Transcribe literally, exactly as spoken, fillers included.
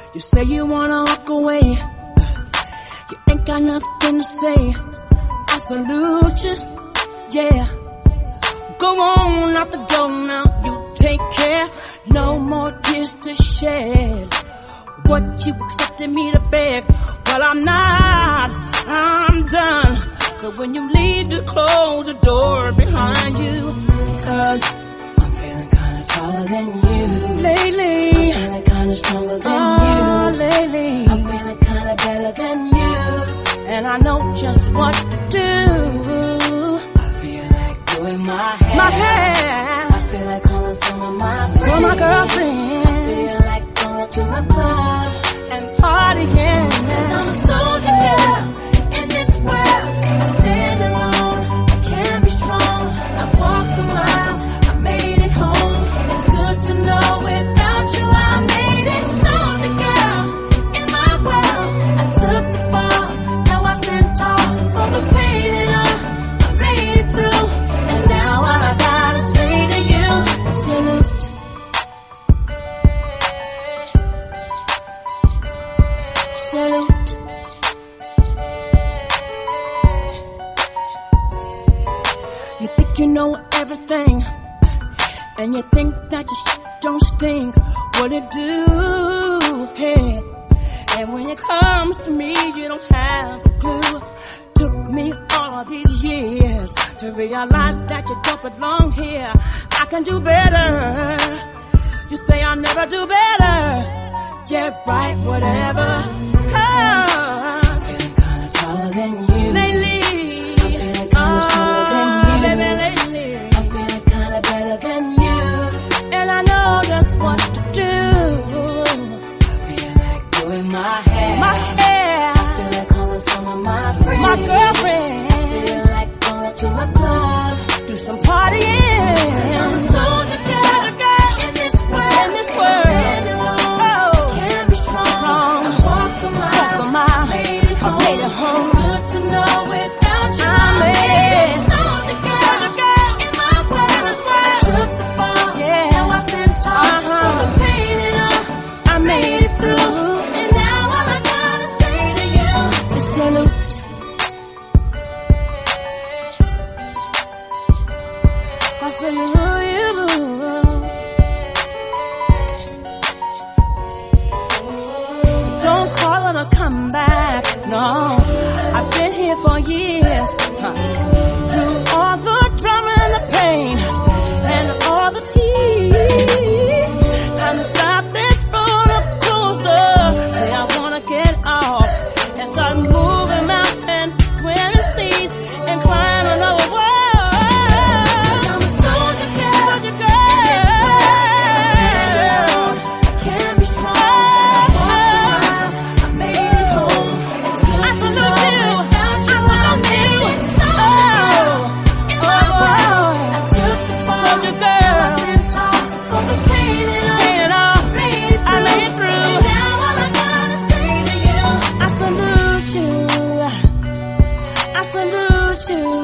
You say you wanna walk away, you ain't got nothing to say. I salute you, yeah. Go on out the door now, you take care. No more tears to shed. What you expected me to beg? Well, I'm not, I'm done. So when you leave, just close the door behind you. Cause I'm feeling kinda taller than you lately. I'm feeling kinda stronger than oh, you lately. I'm feeling kinda better than you, and I know just what to do. I feel like doing my hair. My hair. I feel like calling some of my friends. Some of my girlfriends. I feel like going to my club and partying. Cause I'm a soldier girl in this world. I stand alone, I can be strong. I've walked the miles, I made it home. It's good to know without you I made it. Soldier girl in my world. I took the fall, now I stand tall. For the pain and all, I made it through. And now all I gotta say to you, salute. Salute. You think you know everything, and you think that your shit don't stink. What it do? Hey. And when it comes to me, you don't have a clue. Took me all of these years to realize that you don't belong here. I can do better. You say I'll never do better. Yeah, right, whatever. Oh, I'm feeling kinda taller than you lately. I'm feeling kinda stronger than you lately. I'm feeling kinda better than you, and I know just what to do. I feel like doing my hair. My hair. I feel like calling some of my friends. My girlfriend. I feel like going to a club, do some partying. Cause I'm a soldier girl, girl in this world. In this world. I stand alone. Oh, can be strong. I walk the mile. I made it home. I made it home. It's good to know without you I made it. Soldier girl, girl in my world. I took the fall. Yeah. Now I stand tall. Uh-huh. For the pain and all, I made it through. And now all I gotta say to you is salute. I salute you. Don't call it a comeback, no. I've been here for years, huh. Through all the drama and the pain and all the tears. Time to stop this roller coaster. Say I wanna get off and start moving mountains, swimming seas, and climbing over walls. I'm a soldier girl, soldier girl. In this world, I stand alone. I can be strong. I salute you.